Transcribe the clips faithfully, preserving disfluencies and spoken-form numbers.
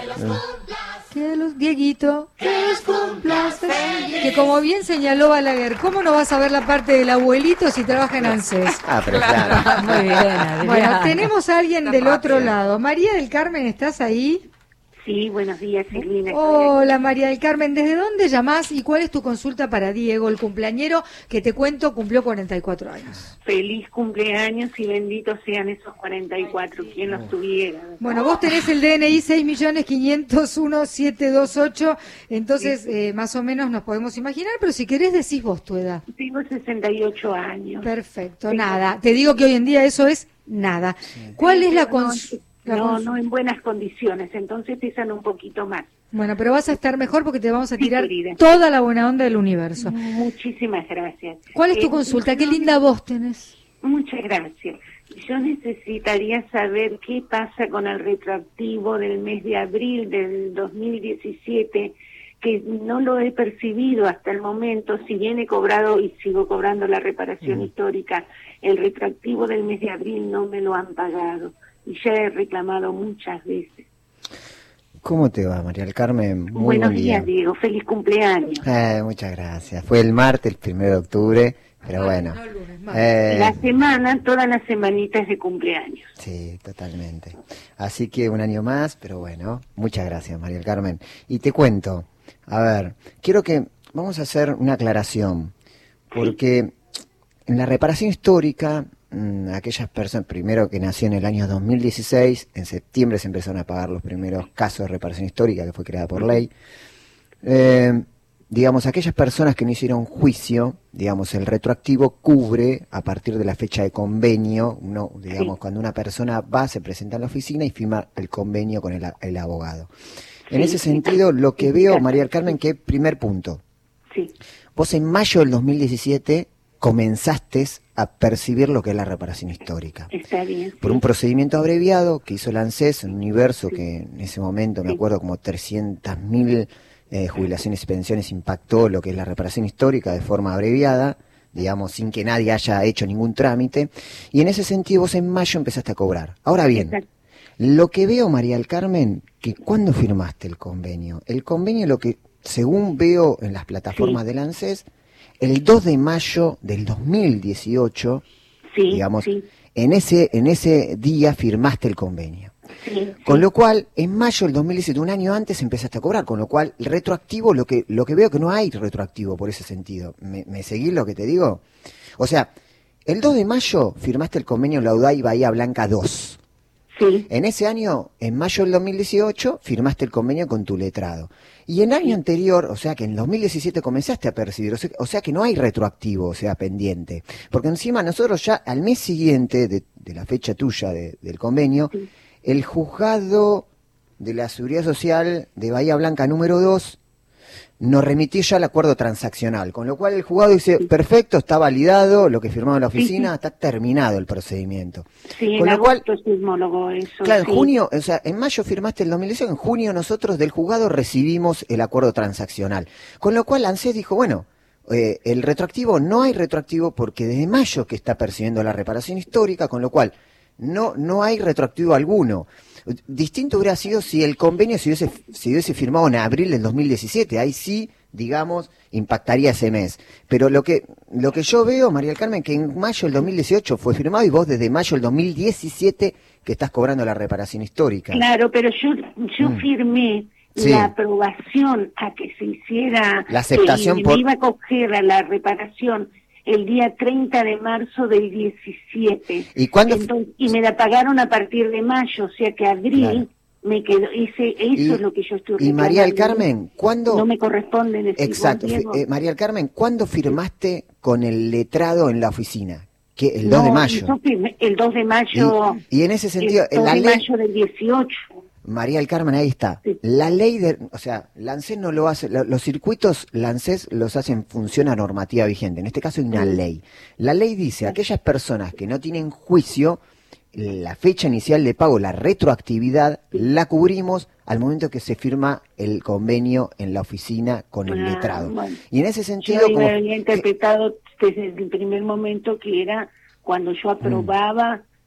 Que los Dieguito, que los cumplas feliz. Que como bien señaló Balaguer, ¿cómo no vas a ver la parte del abuelito si trabaja en ANSES? Ah, pero claro. Muy bien, Adriana. Bueno, tenemos a alguien del otro lado. María del Carmen, ¿estás ahí? Sí, buenos días, Silvina. Hola, María del Carmen. ¿Desde dónde llamás y cuál es tu consulta para Diego, el cumpleañero que te cuento cumplió cuarenta y cuatro años? Feliz cumpleaños y benditos sean esos cuarenta y cuatro, quien los tuviera. Bueno, vos tenés el D N I seis millones quinientos uno mil setecientos veintiocho, entonces Sí. eh, más o menos nos podemos imaginar, pero si querés decís vos tu edad. Tengo sesenta y ocho años. Perfecto, Sí. nada. Te digo que hoy en día eso es nada. ¿Cuál es la No, consulta? No, no en buenas condiciones, entonces pesan un poquito más. Bueno, pero vas a estar mejor porque te vamos a Sí, tirar querida. toda la buena onda del universo. Muchísimas gracias. ¿Cuál es tu Eh, consulta? Qué no, linda voz tenés. Muchas gracias. Yo necesitaría saber qué pasa con el retroactivo del mes de abril del dos mil diecisiete, que no lo he percibido hasta el momento, si bien he cobrado y sigo cobrando la reparación mm. histórica, el retroactivo del mes de abril no me lo han pagado y ya he reclamado muchas veces. ¿Cómo te va, María del Carmen? Muy Buenos buen día. días, Diego. Feliz cumpleaños. Eh, muchas gracias. Fue el martes, el primero de octubre, pero bueno. No, lunes, eh, la semana, toda la semanita es de cumpleaños. Sí, totalmente. Así que un año más, pero bueno, muchas gracias, María del Carmen. Y te cuento, a ver, quiero que vamos a hacer una aclaración, porque en la reparación histórica, aquellas personas, primero que nació en el año dos mil dieciséis, en septiembre se empezaron a pagar los primeros casos de reparación histórica que fue creada por ley, eh, digamos, aquellas personas que no hicieron juicio, digamos, el retroactivo cubre a partir de la fecha de convenio, no, digamos, sí. Cuando una persona va, se presenta en la oficina y firma el convenio con el, el abogado. En sí, ese sentido, lo que veo, María del Carmen, que primer punto, sí. Vos en mayo del dos mil diecisiete comenzaste a percibir lo que es la reparación histórica. Está bien. Por sí. un procedimiento abreviado que hizo el ANSES, un universo sí. que en ese momento, me acuerdo, como trescientas mil eh, jubilaciones y pensiones impactó lo que es la reparación histórica de forma abreviada, digamos, sin que nadie haya hecho ningún trámite. Y en ese sentido vos en mayo empezaste a cobrar. Ahora bien, Exacto. Lo que veo, María del Carmen, que ¿cuándo firmaste el convenio? El convenio, lo que según veo en las plataformas sí. del ANSES, el dos de mayo del dos mil dieciocho, sí, digamos, sí. en ese en ese día firmaste el convenio. Sí, con sí. lo cual, en mayo del dos mil diecisiete, un año antes, empezaste a cobrar, con lo cual, el retroactivo, lo que lo que veo que no hay retroactivo por ese sentido. ¿Me, me seguís lo que te digo? O sea, el dos de mayo firmaste el convenio Lauday Bahía Blanca dos. Sí. En ese año, en mayo del dos mil dieciocho, firmaste el convenio con tu letrado. Y en el año anterior, o sea que en dos mil diecisiete comenzaste a percibir, o sea, o sea que no hay retroactivo, o sea, pendiente. Porque encima nosotros ya al mes siguiente de, de la fecha tuya de, del convenio, sí. el juzgado de la Seguridad Social de Bahía Blanca número dos nos remitió ya el acuerdo transaccional, con lo cual el juzgado dice, sí. perfecto, está validado, lo que firmó en la oficina, sí, sí. está terminado el procedimiento. Sí, con en lo cual, agosto es homólogo eso. Claro, sí. en junio, o sea, en mayo firmaste el dos mil dieciocho, en junio nosotros del juzgado recibimos el acuerdo transaccional, con lo cual ANSES dijo, bueno, eh, el retroactivo, no hay retroactivo porque desde mayo que está percibiendo la reparación histórica, con lo cual no, no hay retroactivo alguno. Distinto hubiera sido si el convenio se hubiese, se hubiese firmado en abril del dos mil diecisiete, ahí sí, digamos, impactaría ese mes. Pero lo que lo que yo veo, María del Carmen, que en mayo del dos mil dieciocho fue firmado y vos desde mayo del dos mil diecisiete que estás cobrando la reparación histórica. Claro, pero yo yo mm. firmé sí. la aprobación a que se hiciera, la aceptación que por... me iba a coger a la reparación el día treinta de marzo del diecisiete. ¿Y cuándo? Entonces, y me la pagaron a partir de mayo, o sea que abril claro. me quedó, ese, eso y, es lo que yo estoy reclamando. Y María del Carmen, ¿cuándo? No me corresponde decir. Exacto. Eh, María del Carmen, ¿cuándo firmaste con el letrado en la oficina? Que el dos no, de mayo. Firmé, el dos de mayo. Y, y en ese sentido, el dos la de ley... mayo del dieciocho. María del Carmen, ahí está. Sí. La ley de, o sea, la ANSES no lo hace, los circuitos, la ANSES los hace en función a normativa vigente. En este caso hay una sí. ley. La ley dice, aquellas personas que no tienen juicio, la fecha inicial de pago, la retroactividad, sí. la cubrimos al momento que se firma el convenio en la oficina con el ah, letrado. Bueno. Y en ese sentido... Yo como había interpretado que, desde el primer momento que era cuando yo aprobaba... Mm.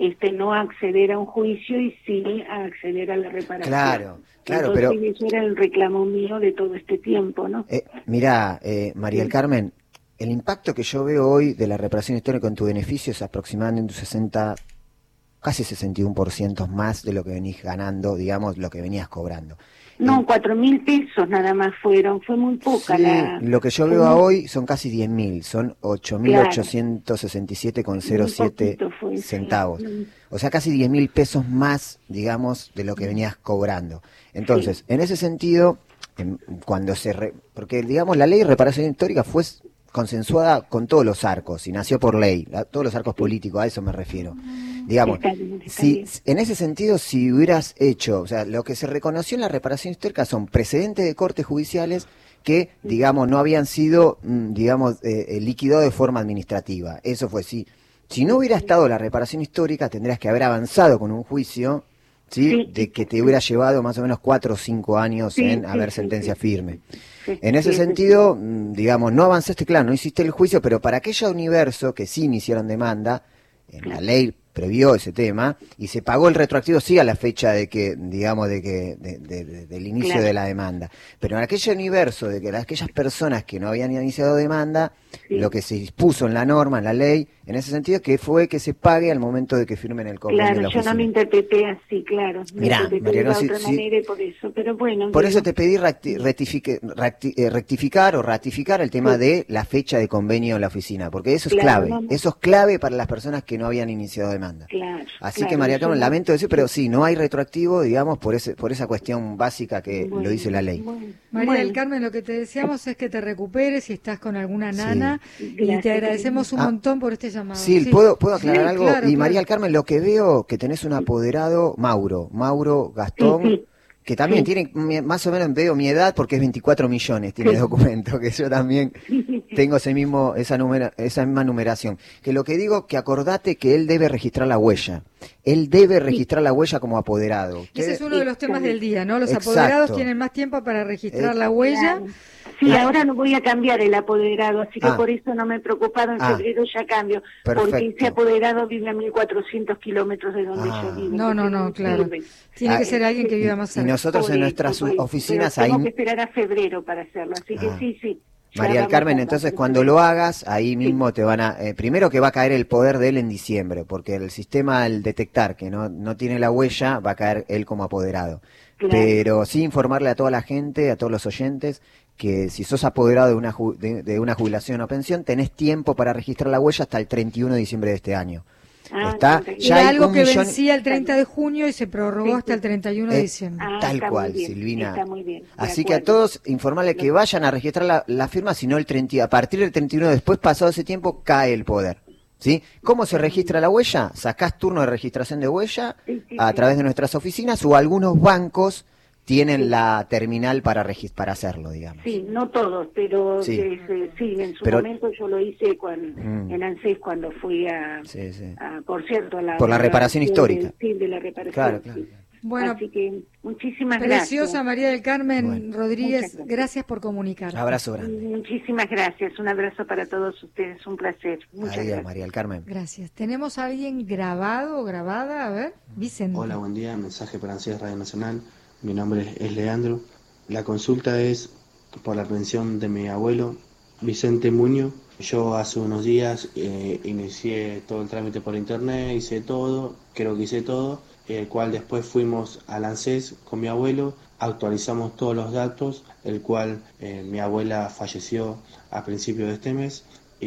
este no acceder a un juicio y sí a acceder a la reparación. Claro, claro, Entonces, pero... eso era el reclamo mío de todo este tiempo, ¿no? Eh, mirá, eh, María del Carmen, el impacto que yo veo hoy de la reparación histórica en tu beneficio es aproximadamente un sesenta, casi sesenta y uno por ciento más de lo que venís ganando, digamos, lo que venías cobrando. No, cuatro mil pesos nada más fueron, fue muy poca Sí, la... lo que yo veo a hoy son casi diez mil, son ocho mil ochocientos sesenta y siete con cero siete centavos. Sí. O sea, casi diez mil pesos más, digamos, de lo que venías cobrando. Entonces, sí. En ese sentido, en, cuando se... Re, porque, digamos, la ley de reparación histórica fue consensuada con todos los arcos y nació por ley, la, todos los arcos políticos, a eso me refiero. Digamos, está bien, está si bien. En ese sentido, si hubieras hecho, o sea, lo que se reconoció en la reparación histórica son precedentes de cortes judiciales que, digamos, no habían sido, digamos, eh, liquidados de forma administrativa. Eso fue, si, si no hubiera estado la reparación histórica, tendrías que haber avanzado con un juicio, ¿sí? Sí. De que te hubiera llevado más o menos cuatro o cinco años sí, en sí, haber sentencia sí, firme. Sí, en ese sí, sentido, sí. digamos, no avanzaste, claro, no hiciste el juicio, pero para aquella universo que sí iniciaron demanda, en la ley previó ese tema y se pagó el retroactivo sí a la fecha de que, digamos, de que de, de, de, del inicio claro. de la demanda. Pero en aquel universo de que aquellas personas que no habían iniciado demanda, sí. lo que se dispuso en la norma, en la ley, en ese sentido, que fue que se pague al momento de que firmen el convenio claro, de la oficina. Yo no lo interpreté así, claro. Mirá, Mariano, de otra sí, manera sí. y por eso, pero bueno. Por digo, eso te pedí recti rectifique, recti eh, rectificar o ratificar el tema sí. de la fecha de convenio en la oficina, porque eso es claro, clave. No, no. Eso es clave para las personas que no habían iniciado demanda. Claro. Así claro, que María Carmen, no... lamento decir, pero sí, no hay retroactivo, digamos, por ese por esa cuestión básica que bueno, lo dice la ley. Bueno, María bueno. del Carmen, lo que te deseamos es que te recuperes si estás con alguna nana sí. y te agradecemos un ah, montón por este llamado. Sí, sí. ¿puedo, puedo aclarar sí, algo? Claro, y claro. María del Carmen, lo que veo que tenés un apoderado, Mauro, Mauro Gastón, sí, sí. que también sí. tiene más o menos, veo mi edad, porque es veinticuatro millones, tiene sí. documento, que yo también tengo ese mismo esa numera, esa misma numeración. Que lo que digo, que acordate que él debe registrar la huella. Él debe registrar la huella como apoderado. Ese es uno de los temas del día, ¿no? Los Exacto. apoderados tienen más tiempo para registrar eh, la huella. Claro. Sí, ah. ahora no voy a cambiar el apoderado, así que ah. por eso no me he preocupado, en ah. febrero ya cambio, Perfecto. porque ese apoderado vive a mil cuatrocientos kilómetros de donde ah. yo vivo. No, no, no, claro. Sirve. Tiene ah, que ser alguien que viva más cerca. Y nosotros por en nuestras eso, oficinas hay... ahí... Tengo que esperar a febrero para hacerlo, así que ah. sí, sí. María del Carmen, entonces cuando lo hagas, ahí mismo sí. te van a... Eh, primero que va a caer el poder de él en diciembre, porque el sistema al detectar que no, no tiene la huella, va a caer él como apoderado. Claro. Pero sí informarle a toda la gente, a todos los oyentes, que si sos apoderado de una, de, de una jubilación o pensión, tenés tiempo para registrar la huella hasta el treinta y uno de diciembre de este año. Ah, está ya era algo que millón... vencía el treinta de junio y se prorrogó sí, sí. hasta el treinta y uno de eh, diciembre. Ah, tal cual, bien, Silvina. Está muy bien, así que a todos informarle que vayan a registrar la, la firma, si no el treinta, a partir del treinta y uno después, pasado ese tiempo, cae el poder. ¿Sí? ¿Cómo se registra la huella? Sacás turno de registración de huella sí, sí, a sí. través de nuestras oficinas o algunos bancos tienen sí. la terminal para para hacerlo, digamos. Sí, no todos, pero sí, eh, sí en su pero, momento yo lo hice cuando, mm. en ANSES cuando fui a, sí, sí. a por cierto, a la... Por la reparación histórica. Sí, de la reparación. Claro, claro. Sí. Bueno, así que muchísimas preciosa gracias. Preciosa María del Carmen bueno, Rodríguez, gracias. gracias por comunicar. Abrazo grande. Muchísimas gracias, un abrazo para todos ustedes, un placer. Muchas Adiós, gracias. María del Carmen. Gracias. ¿Tenemos a alguien grabado o grabada? A ver, Vicente. Hola, buen día, mensaje para ANSES Radio Nacional. Mi nombre es Leandro. La consulta es por la pensión de mi abuelo, Vicente Muñoz. Yo hace unos días eh, inicié todo el trámite por internet, hice todo, creo que hice todo, el cual después fuimos al ANSES con mi abuelo, actualizamos todos los datos, el cual eh, mi abuela falleció a principios de este mes,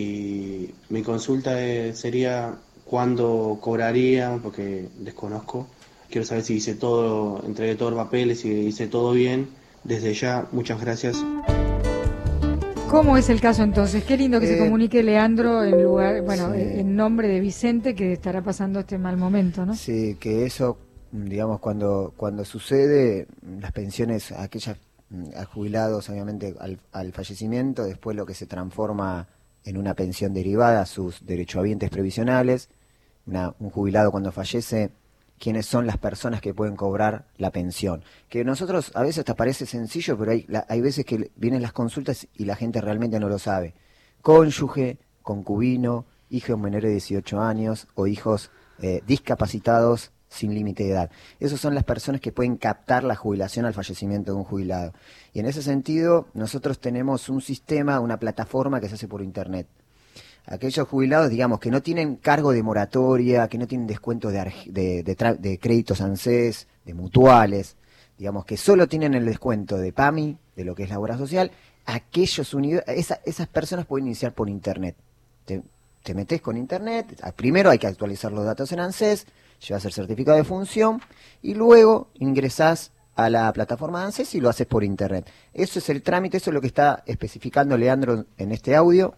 y mi consulta eh, sería cuándo cobrarían, porque desconozco. Quiero saber si hice todo, entregué todos los papeles, si hice todo bien. Desde ya, muchas gracias. ¿Cómo es el caso entonces? Qué lindo que eh, se comunique Leandro en lugar, bueno, sí. en nombre de Vicente, que estará pasando este mal momento, ¿no? Sí, que eso, digamos, cuando cuando sucede, las pensiones, aquellas a jubilados, obviamente, al, al fallecimiento, después lo que se transforma en una pensión derivada, sus derechohabientes previsionales, una, un jubilado cuando fallece, quiénes son las personas que pueden cobrar la pensión. Que nosotros, a veces te parece sencillo, pero hay, la, hay veces que vienen las consultas y la gente realmente no lo sabe. Cónyuge, concubino, hijos menores de dieciocho años o hijos eh, discapacitados sin límite de edad. Esas son las personas que pueden captar la jubilación al fallecimiento de un jubilado. Y en ese sentido, nosotros tenemos un sistema, una plataforma que se hace por internet. Aquellos jubilados, digamos, que no tienen cargo de moratoria, que no tienen descuento de, de, de, de, de créditos ANSES, de mutuales, digamos, que solo tienen el descuento de PAMI, de lo que es la obra social, aquellos esa, esas personas pueden iniciar por internet. Te, te metes con internet, primero hay que actualizar los datos en ANSES, llevas el certificado de función y luego ingresás a la plataforma de ANSES y lo haces por internet. Eso es el trámite, eso es lo que está especificando Leandro en este audio.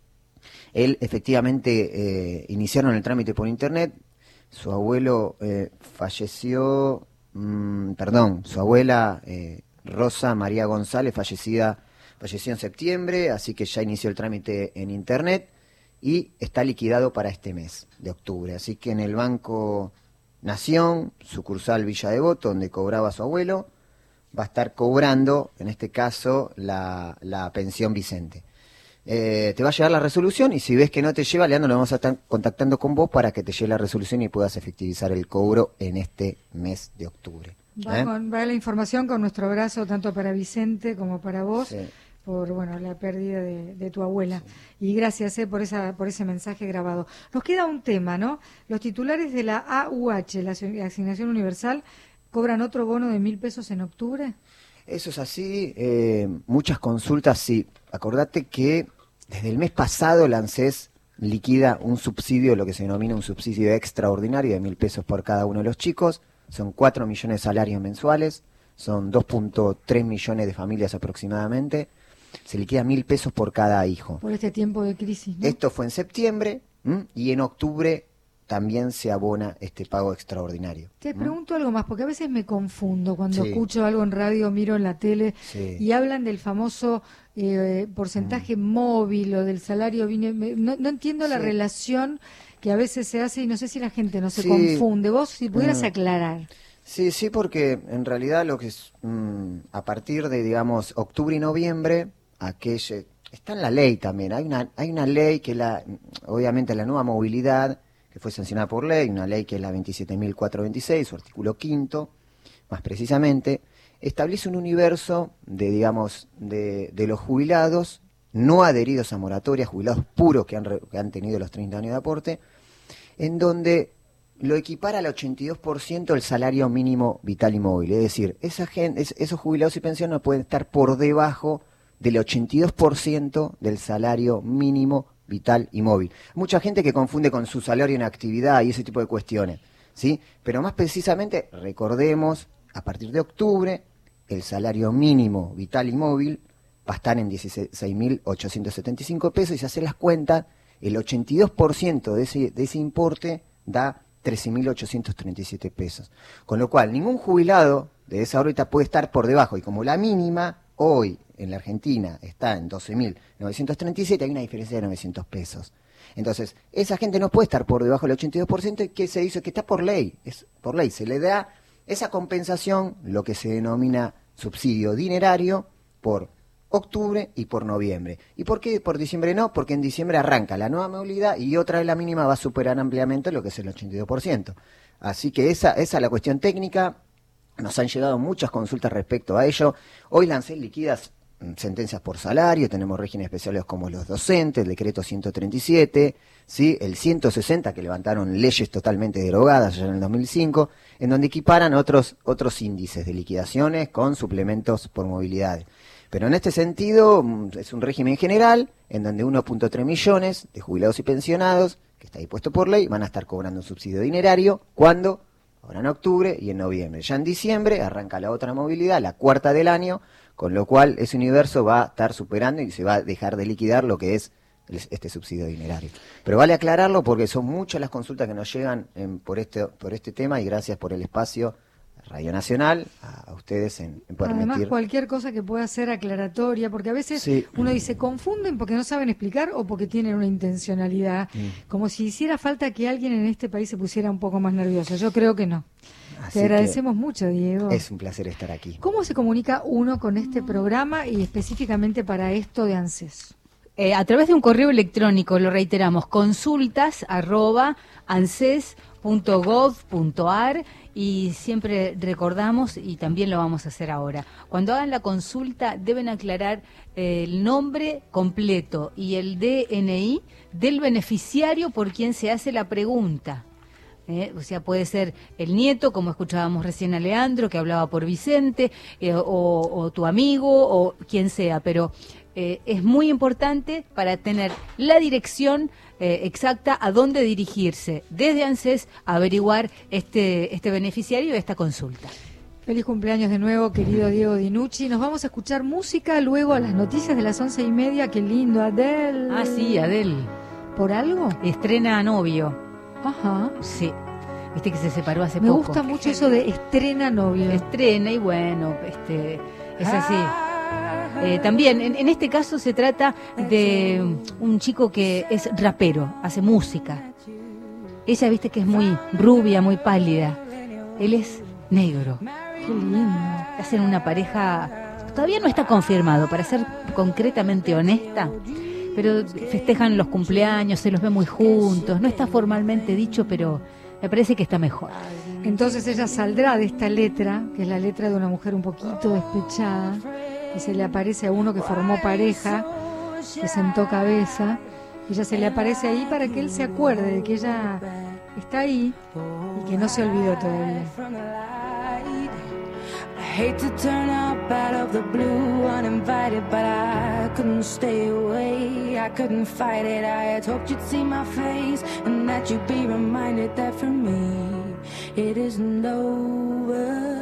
Él efectivamente eh, iniciaron el trámite por internet, su abuelo eh, falleció, mmm, perdón, su abuela eh, Rosa María González fallecida, falleció en septiembre, así que ya inició el trámite en internet y está liquidado para este mes de octubre. Así que en el Banco Nación, sucursal Villa Devoto, donde cobraba su abuelo, va a estar cobrando, en este caso, la, la pensión Vicente. Eh, te va a llegar la resolución y si ves que no te lleva, Leandro, nos vamos a estar contactando con vos para que te llegue la resolución y puedas efectivizar el cobro en este mes de octubre. Va, ¿Eh? con, va la información con nuestro abrazo tanto para Vicente como para vos, sí, por bueno la pérdida de, de tu abuela. Sí. Y gracias eh, por esa por ese mensaje grabado. Nos queda un tema, ¿no? Los titulares de la A U H, la Asignación Universal, cobran otro bono de mil pesos en octubre. Eso es así, eh, muchas consultas, sí. Acordate que desde el mes pasado la ANSES liquida un subsidio, lo que se denomina un subsidio extraordinario de mil pesos por cada uno de los chicos. Son cuatro millones de salarios mensuales, son dos punto tres millones de familias aproximadamente. Se liquida mil pesos por cada hijo. Por este tiempo de crisis, ¿no? Esto fue en septiembre, ¿m? Y en octubre también se abona este pago extraordinario. Te ¿Mm? pregunto algo más, porque a veces me confundo cuando sí. escucho algo en radio, miro en la tele sí. y hablan del famoso eh, porcentaje mm. móvil o del salario. No, no entiendo sí. la relación que a veces se hace y no sé si la gente no se sí. confunde. Vos, si pudieras mm. aclarar. Sí, sí, porque en realidad lo que es mmm, a partir de, digamos, octubre y noviembre, aquello, está en la ley también. Hay una, hay una ley que la, obviamente la nueva movilidad, que fue sancionada por ley, una ley que es la veintisiete mil cuatrocientos veintiséis, su artículo quinto, más precisamente, establece un universo de, digamos, de, de los jubilados no adheridos a moratoria, jubilados puros que han, que han tenido los treinta años de aporte, en donde lo equipara al ochenta y dos por ciento el salario mínimo vital y móvil. Es decir, esa gente, es, esos jubilados y pensionados pueden estar por debajo del ochenta y dos por ciento del salario mínimo vital y móvil. Mucha gente que confunde con su salario en actividad y ese tipo de cuestiones, ¿sí? Pero más precisamente, recordemos, a partir de octubre, el salario mínimo vital y móvil va a estar en dieciséis mil ochocientos setenta y cinco pesos y si haces las cuentas, el ochenta y dos por ciento de ese, de ese importe da trece mil ochocientos treinta y siete pesos. Con lo cual, ningún jubilado de esa órbita puede estar por debajo y como la mínima hoy en la Argentina está en doce mil novecientos treinta y siete, hay una diferencia de novecientos pesos. Entonces, esa gente no puede estar por debajo del ochenta y dos por ciento y ¿qué se dice? Que está por ley, es por ley, se le da esa compensación, lo que se denomina subsidio dinerario, por octubre y por noviembre. ¿Y por qué por diciembre no? Porque en diciembre arranca la nueva movilidad y otra de la mínima va a superar ampliamente lo que es el ochenta y dos por ciento. Así que esa, esa es la cuestión técnica. Nos han llegado muchas consultas respecto a ello. Hoy lancé liquidas sentencias por salario, tenemos regímenes especiales como los docentes, el decreto ciento treinta y siete, ¿sí? El ciento sesenta, que levantaron leyes totalmente derogadas ya en el dos mil cinco, en donde equiparan otros, otros índices de liquidaciones con suplementos por movilidad. Pero en este sentido es un régimen general en donde uno punto tres millones de jubilados y pensionados, que está dispuesto por ley, van a estar cobrando un subsidio dinerario. ¿Cuándo? Ahora en octubre y en noviembre. Ya en diciembre arranca la otra movilidad, la cuarta del año, con lo cual ese universo va a estar superando y se va a dejar de liquidar lo que es este subsidio dinerario. Pero vale aclararlo porque son muchas las consultas que nos llegan en, por este por este tema y gracias por el espacio Radio Nacional, a, a ustedes en, en permitir. Además, cualquier cosa que pueda ser aclaratoria, porque a veces sí. uno dice, confunden porque no saben explicar o porque tienen una intencionalidad, mm. como si hiciera falta que alguien en este país se pusiera un poco más nervioso. Yo creo que no. Así Te agradecemos mucho, Diego. Es un placer estar aquí. ¿Cómo se comunica uno con este programa y específicamente para esto de ANSES? eh, a través de un correo electrónico, lo reiteramos, consultas arroba anses punto gov punto ar, y siempre recordamos, y también lo vamos a hacer ahora, cuando hagan la consulta deben aclarar eh, el nombre completo y el D N I del beneficiario por quien se hace la pregunta. Eh, o sea, puede ser el nieto, como escuchábamos recién a Leandro, que hablaba por Vicente, eh, o, o tu amigo, o quien sea, pero eh, es muy importante para tener la dirección eh, exacta a dónde dirigirse desde ANSES a averiguar este, este beneficiario de esta consulta. Feliz cumpleaños de nuevo, querido Diego Dinucci. Nos vamos a escuchar música luego a las noticias de las once y media. Qué lindo, Adele. Ah, sí, Adele. ¿Por algo? Estrena novio. Ajá. Sí. Viste que se separó hace Me poco. Me gusta mucho eso de estrena novio. Estrena y bueno, este, es así. Eh, también, en, en este caso se trata de un chico que es rapero, hace música. Ella, viste que es muy rubia, muy pálida. Él es negro. Qué lindo. Hacen una pareja, todavía no está confirmado, para ser concretamente honesta, pero festejan los cumpleaños, se los ve muy juntos, no está formalmente dicho, pero me parece que está mejor. Entonces ella saldrá de esta letra, que es la letra de una mujer un poquito despechada, que se le aparece a uno que formó pareja, que sentó cabeza, ella se le aparece ahí para que él se acuerde de que ella está ahí y que no se olvidó todavía. I hate to turn up out of the blue uninvited, but I couldn't stay away, I couldn't fight it. I had hoped you'd see my face and that you'd be reminded that for me it isn't over.